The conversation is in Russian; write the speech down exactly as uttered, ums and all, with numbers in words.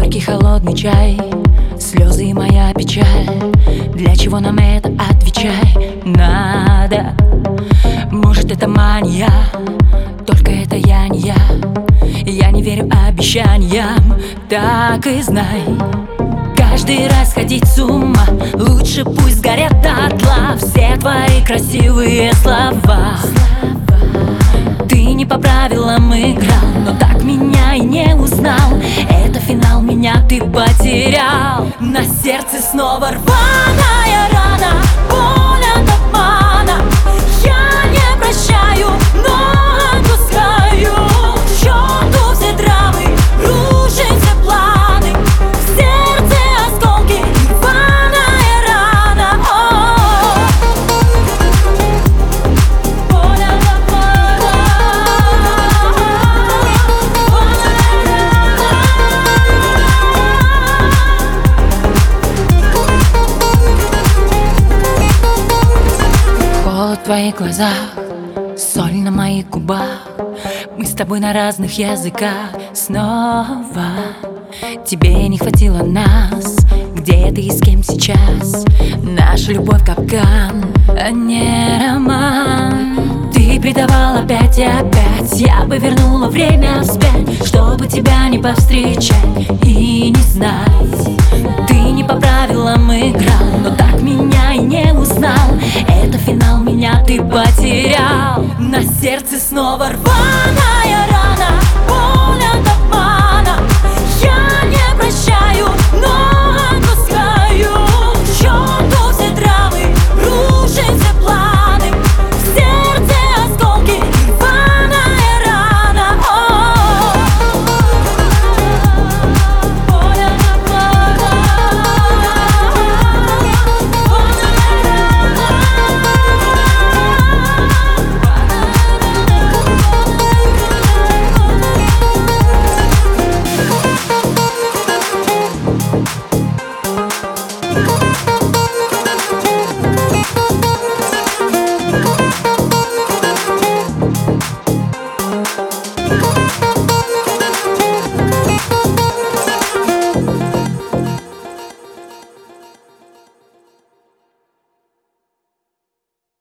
горький холодный чай, слезы и моя печаль. Для чего нам это, отвечай, надо? Может, это мания, только это я не я. Я не верю обещаниям, так и знай. Каждый раз ходить с ума, лучше пусть сгорят дотла все твои красивые слова. Ты не по правилам играл, но так меня и не узнал. Это финал, меня ты потерял. На сердце снова рваная рана, боль от обмана. Я не прощаю, но отпускаю. К черту все драмы, рушим все планы. В сердце осколки, рваная рана. Боль от обмана. Холод в твоих глазах, соль на моих губах. Мы с тобой на разных языках снова. Тебе не хватило нас, где ты и с кем сейчас? Наша любовь капкан, а не роман. Ты предавал опять и опять, я бы вернула время вспять, чтобы тебя не повстречать и не знать. Ты не по правилам играл, но так меня и не узнал. Это финал, меня ты потерял. На сердце снова рваная